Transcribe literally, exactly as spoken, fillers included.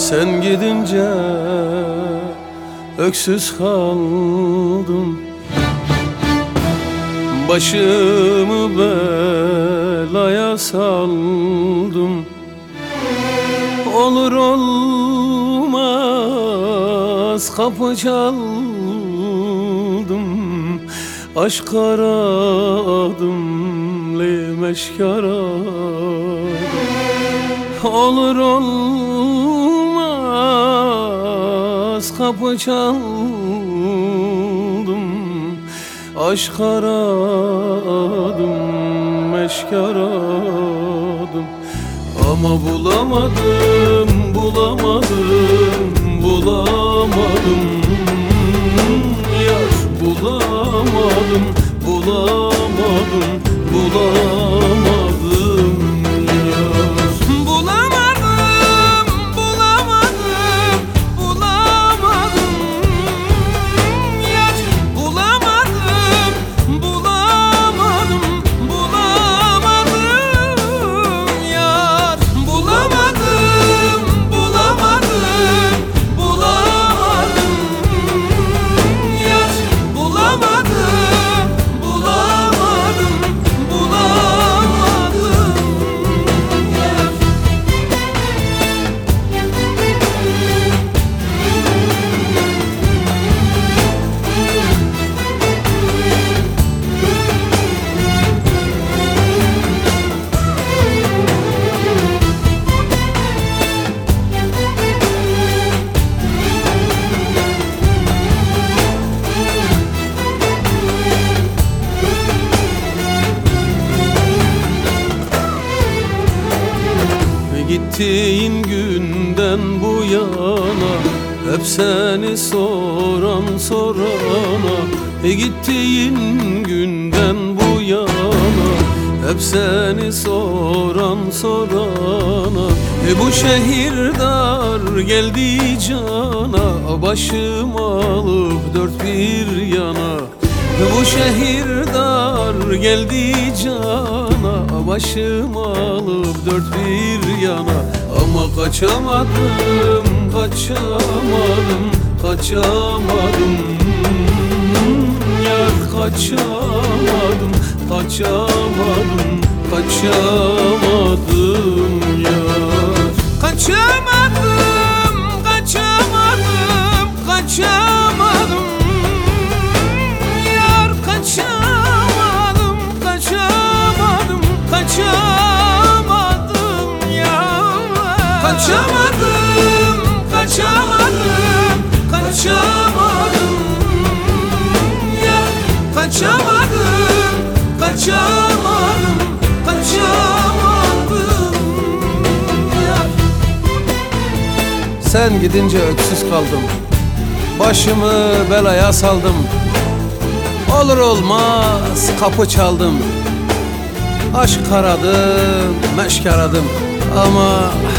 Sen gidince öksüz kaldım, başımı belaya saldım. Olur olmaz kapı çaldım, aşk aradım, lemeşk aradım. Olur olmaz kapı çaldım, aşk aradım, meşk aradım. Ama bulamadım, bulamadım, bulamadım. Yar bulamadım, bulamadım, bulamadım. Yar bulamadım, bulamadım, bulamadım. Yar bulamadım, bulamadım, bulamadım. Yar bulamadım, bulamadım, bulamadım. Yar bulamadım, bulamadım, bulamadım. Yar Gittiğin günden bu yana hep seni soran sorana. E gittiğin günden bu yana hep seni soran sorana. E bu şehir dar geldi cana, başım alıp dört bir yana. Bu şehir dar geldi cana, başım alıp dört bir yana. Ama kaçamadım, kaçamadım, kaçamadım. Yar kaçamadım, kaçamadım, kaçamadım yar. Kaçamadım, kaçamadım, kaçamadım. Kaçamadım, kaçamadım, kaçamadım ya. Kaçamadım, kaçamadım, kaçamadım ya. Kaçamadım, kaçamadım, kaçamadım ya. Sen gidince öksüz kaldım, başımı belaya saldım. Olur olmaz kapı çaldım, aşk aradım, meşk aradım. Ama